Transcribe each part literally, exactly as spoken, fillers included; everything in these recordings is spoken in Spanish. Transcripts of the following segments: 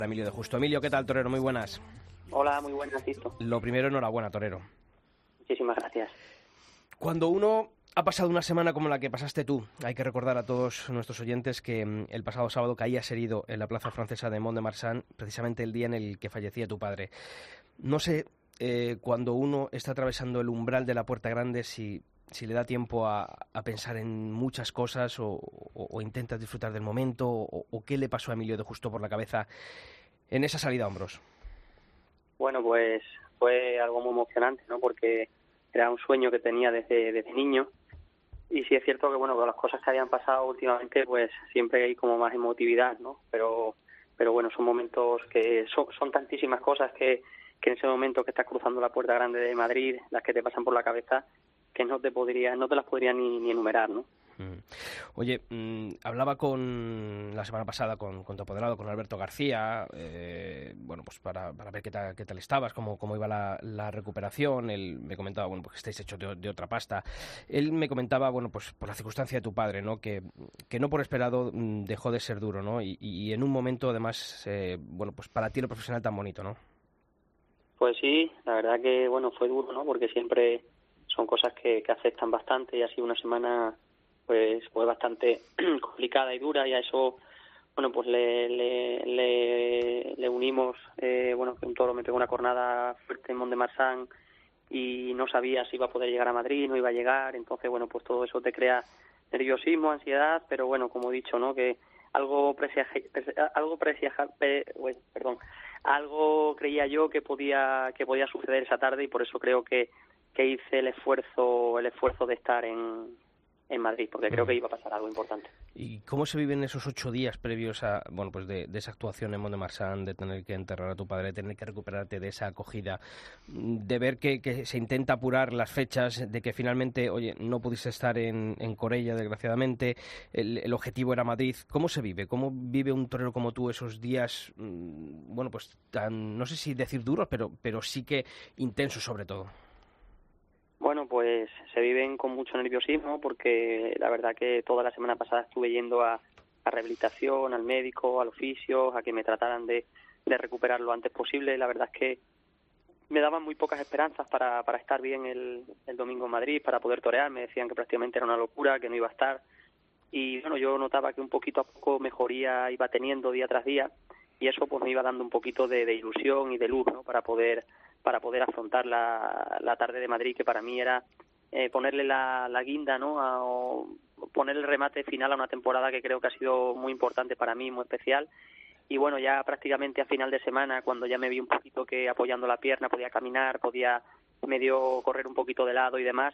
Emilio de Justo. Emilio, ¿qué tal, torero? Muy buenas. Hola, muy buenas, Tito. Lo primero, enhorabuena, torero. Muchísimas gracias. Cuando uno ha pasado una semana como la que pasaste tú, hay que recordar a todos nuestros oyentes que mm, el pasado sábado caías herido en la plaza francesa de Mont-de-Marsan, precisamente el día en el que fallecía tu padre. No sé, eh, cuando uno está atravesando el umbral de la Puerta Grande, si, si le da tiempo a, a pensar en muchas cosas o, o, o intentas disfrutar del momento, o, o qué le pasó a Emilio de Justo por la cabeza en esa salida a hombros. Bueno, pues fue algo muy emocionante, ¿no? Porque era un sueño que tenía desde, desde niño. Y sí es cierto que, bueno, con las cosas que habían pasado últimamente, pues siempre hay como más emotividad, ¿no? Pero pero bueno, son momentos que son, son tantísimas cosas que, que en ese momento que estás cruzando la Puerta Grande de Madrid, las que te pasan por la cabeza, que no te podría, no te las podría ni, ni enumerar, ¿no? Oye, mmm, hablaba con la semana pasada con, con tu apoderado, con Alberto García, eh, bueno, pues para, para ver qué tal, qué tal estabas, cómo, cómo iba la, la recuperación. Él me comentaba, bueno, pues que estáis hechos de, de otra pasta. Él me comentaba, bueno, pues por la circunstancia de tu padre, ¿no? Que, que no por esperado mmm, dejó de ser duro, ¿no? Y, y en un momento, además, eh, bueno, pues para ti lo profesional tan bonito, ¿no? Pues sí, la verdad que, bueno, fue duro, ¿no? Porque siempre son cosas que, que afectan bastante y ha sido una semana pues fue bastante complicada y dura, y a eso bueno pues le le, le, le unimos eh, bueno que un toro me pegó una cornada fuerte en Mont-de-Marsan y no sabía si iba a poder llegar a Madrid, no iba a llegar, entonces bueno pues todo eso te crea nerviosismo, ansiedad, pero bueno, como he dicho, ¿no? Que algo presiaje, algo presiaja, bueno, perdón, algo creía yo que podía que podía suceder esa tarde, y por eso creo que que hice el esfuerzo el esfuerzo de estar en en Madrid, porque creo que iba a pasar algo importante. ¿Y cómo se viven esos ocho días previos a, bueno, pues de, de esa actuación en Mont-de-Marsan, de tener que enterrar a tu padre, de tener que recuperarte de esa acogida, de ver que, que se intenta apurar las fechas, de que finalmente, oye, no pudiste estar en, en Corella, desgraciadamente, el, el objetivo era Madrid? ¿Cómo se vive? ¿Cómo vive un torero como tú esos días, bueno, pues tan, no sé si decir duros, pero, pero sí que intensos sobre todo? Bueno, pues se viven con mucho nerviosismo, porque la verdad que toda la semana pasada estuve yendo a, a rehabilitación, al médico, al oficio, a que me trataran de, de recuperar lo antes posible. La verdad es que me daban muy pocas esperanzas para, para estar bien el, el domingo en Madrid, para poder torear. Me decían que prácticamente era una locura, que no iba a estar. Y bueno, yo notaba que un poquito a poco mejoría iba teniendo día tras día, y eso pues me iba dando un poquito de, de ilusión y de luz, ¿no? Para poder para poder afrontar la, la tarde de Madrid, que para mí era eh, ponerle la, la guinda, ¿no? A, o poner el remate final a una temporada que creo que ha sido muy importante para mí, muy especial. Y bueno, ya prácticamente a final de semana, cuando ya me vi un poquito que apoyando la pierna podía caminar, podía medio correr un poquito de lado y demás,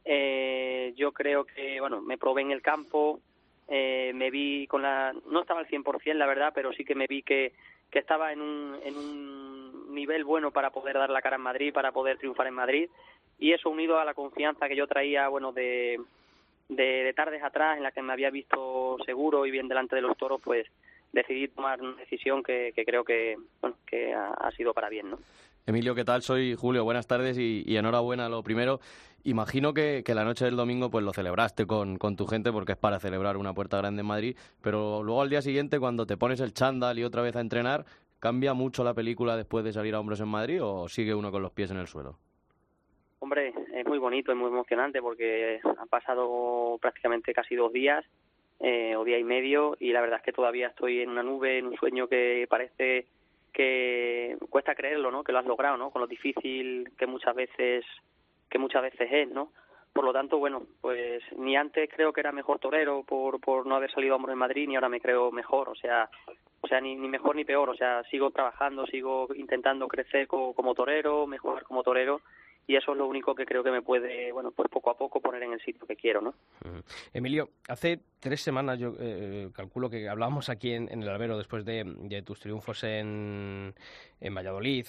eh, yo creo que, bueno, me probé en el campo, eh, me vi con la... no estaba al cien por ciento, la verdad, pero sí que me vi que, que estaba en un, en un nivel bueno para poder dar la cara en Madrid, para poder triunfar en Madrid, y eso unido a la confianza que yo traía, bueno, de, de, de tardes atrás en las que me había visto seguro y bien delante de los toros, pues decidí tomar una decisión que, que creo que, bueno, que ha, ha sido para bien, ¿no? Emilio, ¿qué tal? Soy Julio, buenas tardes y, y enhorabuena. Lo primero, imagino que, que la noche del domingo pues lo celebraste con, con tu gente, porque es para celebrar una Puerta Grande en Madrid, pero luego al día siguiente, cuando te pones el chándal y otra vez a entrenar, ¿cambia mucho la película después de salir a hombros en Madrid o sigue uno con los pies en el suelo? Hombre, es muy bonito, es muy emocionante, porque han pasado prácticamente casi dos días, eh, o día y medio, y la verdad es que todavía estoy en una nube, en un sueño que parece que cuesta creerlo, ¿no? Que lo has logrado, ¿no? Con lo difícil que muchas veces que muchas veces es, ¿no? Por lo tanto, bueno, pues ni antes creo que era mejor torero por por no haber salido a hombros en Madrid, ni ahora me creo mejor, o sea, o sea ni, ni mejor ni peor, o sea, sigo trabajando, sigo intentando crecer como, como torero, mejorar como torero, y eso es lo único que creo que me puede, bueno, pues poco a poco poner en el sitio que quiero, ¿no? Uh-huh. Emilio, hace tres semanas yo eh, calculo que hablábamos aquí en, en el Albero después de, de tus triunfos en, en Valladolid,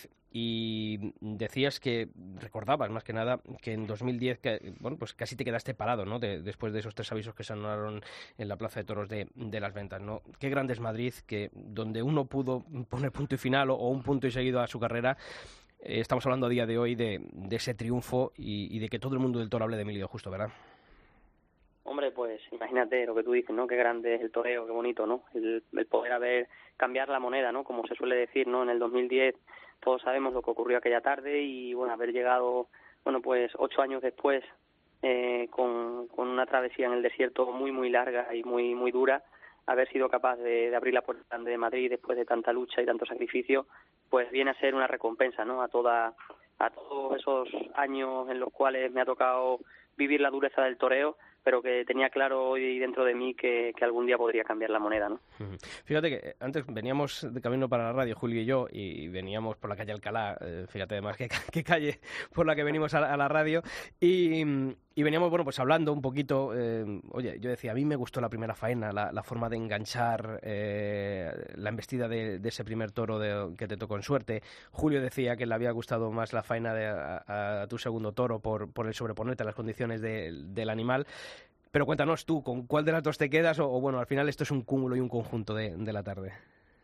y decías que, recordabas más que nada, que en dos mil diez, que, bueno, pues casi te quedaste parado, ¿no? De, después de esos tres avisos que se anularon en la Plaza de Toros de, de Las Ventas, ¿no? Qué grande es Madrid, que donde uno pudo poner punto y final o, o un punto y seguido a su carrera. Eh, estamos hablando a día de hoy de, de ese triunfo y, y de que todo el mundo del toro hable de Emilio Justo, ¿verdad? Hombre, pues imagínate lo que tú dices, ¿no? Qué grande es el toreo, qué bonito, ¿no? El, el poder haber, cambiar la moneda, ¿no? Como se suele decir, ¿no? En el dos mil diez todos sabemos lo que ocurrió aquella tarde y, bueno, haber llegado, bueno, pues ocho años después eh, con, con una travesía en el desierto muy, muy larga y muy, muy dura, haber sido capaz de, de abrir la puerta grande de Madrid después de tanta lucha y tanto sacrificio, pues viene a ser una recompensa, ¿no? A toda, a todos esos años en los cuales me ha tocado vivir la dureza del toreo, pero que tenía claro hoy dentro de mí que, que algún día podría cambiar la moneda, ¿no? Fíjate que antes veníamos de camino para la radio, Julio y yo, y veníamos por la calle Alcalá, eh, fíjate además qué, qué calle por la que venimos a la, a la radio, y, y veníamos, bueno, pues hablando un poquito, eh, oye, yo decía, a mí me gustó la primera faena, la, la forma de enganchar eh, la embestida de, de ese primer toro de, que te tocó en suerte. Julio decía que le había gustado más la faena de, a, a tu segundo toro por, por el sobreponerte a las condiciones de, del animal. Pero cuéntanos tú, ¿con cuál de las dos te quedas? O, o bueno, al final esto es un cúmulo y un conjunto de, de la tarde.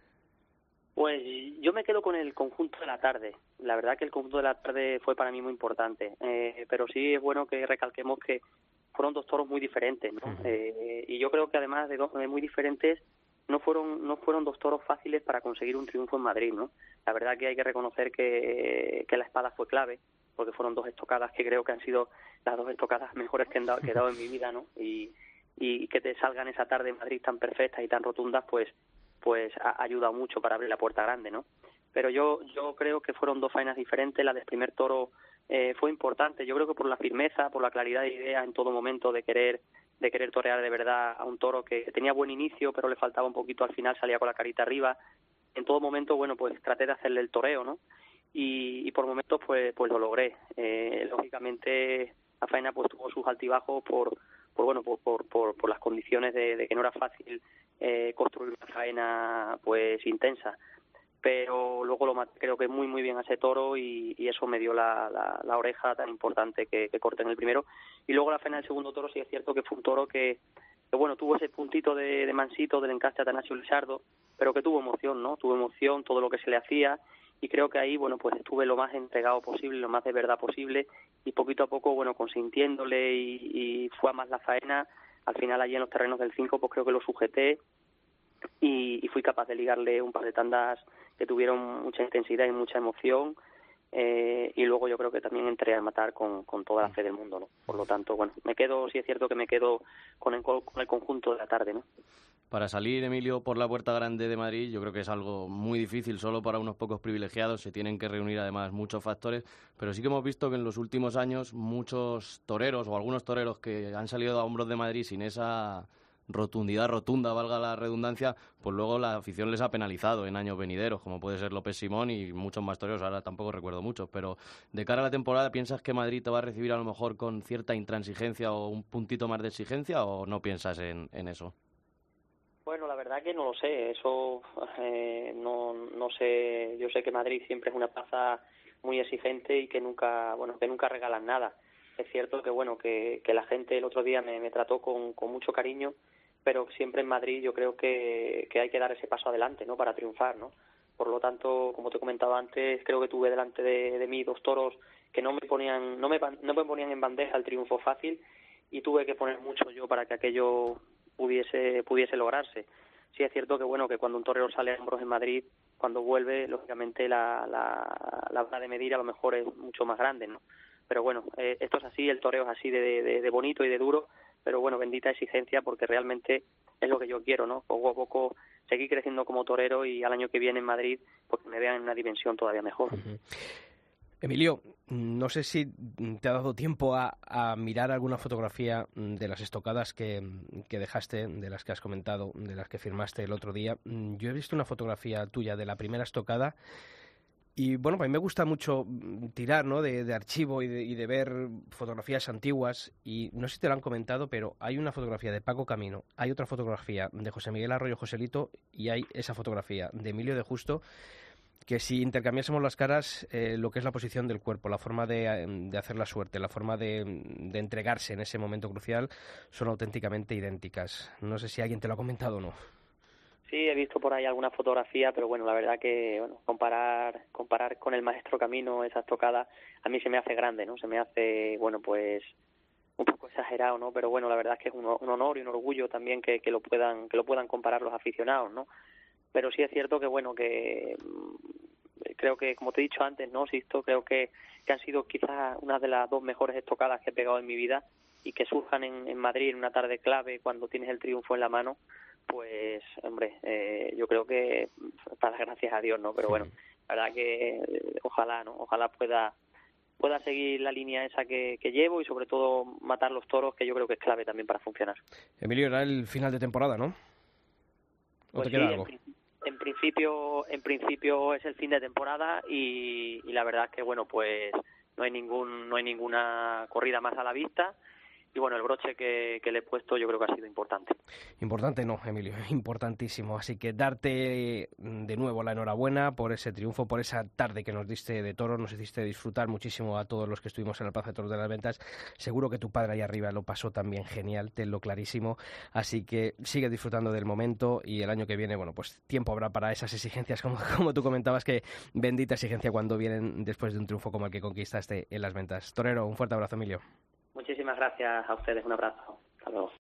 Pues yo me quedo con el conjunto de la tarde. La verdad que el conjunto de la tarde fue para mí muy importante. Eh, pero sí es bueno que recalquemos que fueron dos toros muy diferentes, ¿no? Uh-huh. Eh, y yo creo que además de dos de muy diferentes, no fueron no fueron dos toros fáciles para conseguir un triunfo en Madrid, ¿no? La verdad que hay que reconocer que, que la espada fue clave, porque fueron dos estocadas que creo que han sido las dos estocadas mejores que he dado, que he dado en mi vida, ¿no? Y, y que te salgan esa tarde en Madrid tan perfectas y tan rotundas, pues pues ha ayudado mucho para abrir la puerta grande, ¿no? Pero yo yo creo que fueron dos faenas diferentes. La del primer toro eh, fue importante, yo creo que por la firmeza, por la claridad de ideas en todo momento de querer de querer torear de verdad a un toro que tenía buen inicio, pero le faltaba un poquito al final, salía con la carita arriba. En todo momento, bueno, pues traté de hacerle el toreo, ¿no? Y, y por momentos pues pues lo logré. Eh, lógicamente la faena pues tuvo sus altibajos por por bueno por por por, por las condiciones de, de que no era fácil eh, construir una faena pues intensa, pero luego lo maté creo que muy muy bien a ese toro y, y eso me dio la, la, la oreja tan importante que, que corté en el primero. Y luego la faena del segundo toro sí es cierto que fue un toro que, que bueno, tuvo ese puntito de, de mansito del encaste Atanasio Lizardo, pero que tuvo emoción, ¿no? Tuvo emoción, todo lo que se le hacía. Y creo que ahí, bueno, pues estuve lo más entregado posible, lo más de verdad posible, y poquito a poco, bueno, consintiéndole y, y fue a más la faena. Al final allí en los terrenos del cinco, pues creo que lo sujeté y, y fui capaz de ligarle un par de tandas que tuvieron mucha intensidad y mucha emoción. Eh, y luego yo creo que también entré a matar con, con toda la fe del mundo, ¿no? Por lo tanto, bueno, me quedo, sí es cierto que me quedo con el, con el conjunto de la tarde, ¿no? Para salir, Emilio, por la Puerta Grande de Madrid, yo creo que es algo muy difícil, solo para unos pocos privilegiados. Se tienen que reunir, además, muchos factores. Pero sí que hemos visto que en los últimos años muchos toreros, o algunos toreros que han salido a hombros de Madrid sin esa rotundidad rotunda, valga la redundancia, pues luego la afición les ha penalizado en años venideros, como puede ser López Simón y muchos más toreros. Ahora tampoco recuerdo muchos. Pero de cara a la temporada, ¿piensas que Madrid te va a recibir a lo mejor con cierta intransigencia o un puntito más de exigencia, o no piensas en, en eso? Bueno, la verdad que no lo sé, eso eh, no no sé. Yo sé que Madrid siempre es una plaza muy exigente y que nunca, bueno, que nunca regalan nada. Es cierto que bueno que, que la gente el otro día me, me trató con, con mucho cariño, pero siempre en Madrid yo creo que, que hay que dar ese paso adelante, ¿no? Para triunfar, ¿no? Por lo tanto, como te comentaba antes, creo que tuve delante de, de mí dos toros que no me ponían no me no me ponían en bandeja el triunfo fácil y tuve que poner mucho yo para que aquello pudiese pudiese lograrse. Sí es cierto que bueno que cuando un torero sale a hombros en Madrid, cuando vuelve, lógicamente la la la vara de medir a lo mejor es mucho más grande, ¿no? Pero bueno, eh, esto es así, el toreo es así de, de, de bonito y de duro, pero bueno, bendita exigencia porque realmente es lo que yo quiero, ¿no? Poco a poco seguir creciendo como torero y al año que viene en Madrid pues me vean en una dimensión todavía mejor. Uh-huh. Emilio, no sé si te ha dado tiempo a, a mirar alguna fotografía de las estocadas que, que dejaste, de las que has comentado, de las que firmaste el otro día. Yo he visto una fotografía tuya de la primera estocada y, bueno, a mí me gusta mucho tirar, ¿no?, de, de archivo y de, y de ver fotografías antiguas y no sé si te lo han comentado, pero hay una fotografía de Paco Camino, hay otra fotografía de José Miguel Arroyo Joselito y hay esa fotografía de Emilio de Justo, que si intercambiásemos las caras, eh, lo que es la posición del cuerpo, la forma de, de hacer la suerte, la forma de, de entregarse en ese momento crucial, son auténticamente idénticas. No sé si alguien te lo ha comentado o no. Sí, he visto por ahí alguna fotografía, pero bueno, la verdad que bueno, comparar comparar con el maestro Camino, esa estocada, a mí se me hace grande, ¿no? Se me hace, bueno, pues un poco exagerado, ¿no? Pero bueno, la verdad es que es un, un honor y un orgullo también que, que lo puedan que lo puedan comparar los aficionados, ¿no? Pero sí es cierto que, bueno, que creo que, como te he dicho antes, ¿no, Sisto? Creo que, que han sido quizás una de las dos mejores estocadas que he pegado en mi vida, y que surjan en, en Madrid en una tarde clave cuando tienes el triunfo en la mano, pues, hombre, eh, yo creo que para dar gracias a Dios, ¿no? Pero bueno, la verdad que eh, ojalá, ¿no? Ojalá pueda pueda seguir la línea esa que, que llevo, y sobre todo matar los toros, que yo creo que es clave también para funcionar. Emilio, era el final de temporada, ¿no? ¿O Pues te queda sí, algo? En, en principio en principio es el fin de temporada, y, y la verdad es que, bueno, pues no hay ningún no hay ninguna corrida más a la vista. Y bueno, el broche que, que le he puesto yo creo que ha sido importante. Importante no, Emilio, importantísimo. Así que darte de nuevo la enhorabuena por ese triunfo, por esa tarde que nos diste de toros, nos hiciste disfrutar muchísimo a todos los que estuvimos en el Plaza de Toros de las Ventas. Seguro que tu padre ahí arriba lo pasó también genial, tenlo clarísimo. Así que sigue disfrutando del momento, y el año que viene, bueno, pues tiempo habrá para esas exigencias, como, como tú comentabas, que bendita exigencia cuando vienen después de un triunfo como el que conquistaste en las Ventas. Torero, un fuerte abrazo, Emilio. Muchísimas gracias a ustedes, un abrazo. Hasta luego.